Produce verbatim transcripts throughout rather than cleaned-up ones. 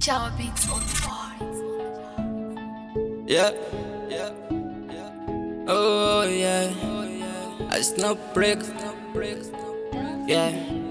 Ciao Beats on the bar. Yeah, yeah, yeah. Oh yeah, I snap bricks, yeah.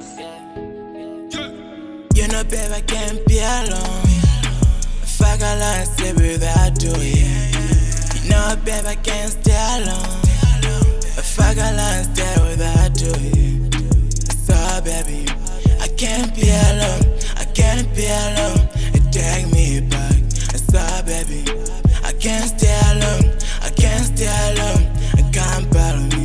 You know, babe, I can't be alone. Fuck a lot, say without you. You know, babe, I can't stay alone. Fuck a lot, stay without you. So, baby, I can't be alone. I can't be alone. It take me back. So, baby, I can't stay alone. I can't stay alone. I can't follow me.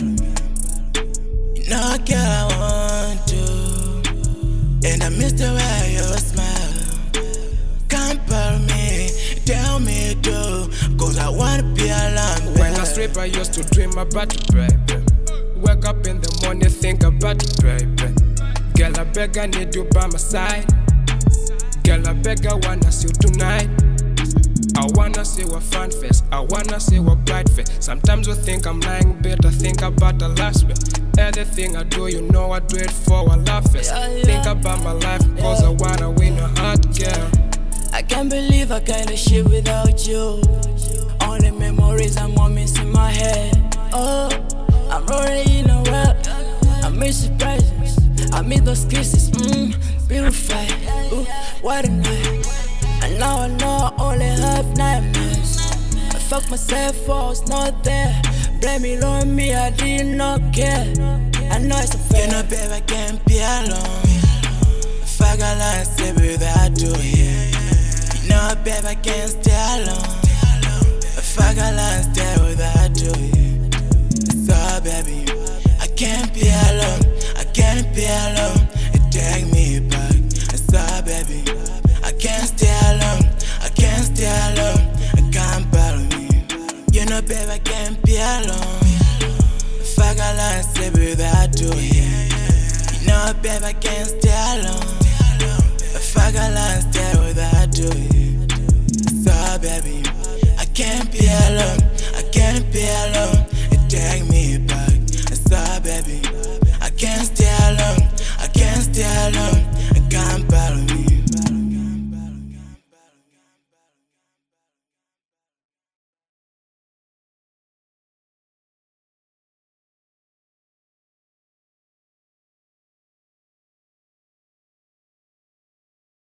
You know, girl, I want to, and I miss the way you smile. Can't follow me. Tell me to, cause I wanna be alone. When I sleep, I used to dream about you, baby. Wake up in the morning, think about you, baby. Girl, I beg, I need you by my side. Girl, I beg, I wanna see you tonight. I wanna see what fun face, I wanna see what bright face. Sometimes you think I'm lying, but I think about the last bit. Everything I do, you know I do it for a laugh face. Yeah, yeah. Think about my life, cause Yeah. I wanna win your heart, girl. I can't believe I kinda shit without you. All the memories and moments in my head. Oh, I'm rolling in a rap. I miss surprises, I miss those kisses. Mmm, beautified. Ooh, what a night. And now I know I only have nightmares. I fuck myself for I was not there. Blame it on me, I did not care. I know it's unfair. You know, babe, I can't be alone. Fuck a lot, say without you. You know, babe, I can't stay alone. Fuck a lot, stay without you. So, baby, I can't be alone. I can't be alone. It take me back. So, baby, I can't stay alone. I can't stay alone. I can't follow me. You know, babe, I can't be alone. Fuck a lot, say without you. You know, babe, I can't stay alone. Fuck a lot, stay without you. So, baby, I can't be alone. I can't be alone. It take me back. So, baby, I can't stay alone. I can't stay alone.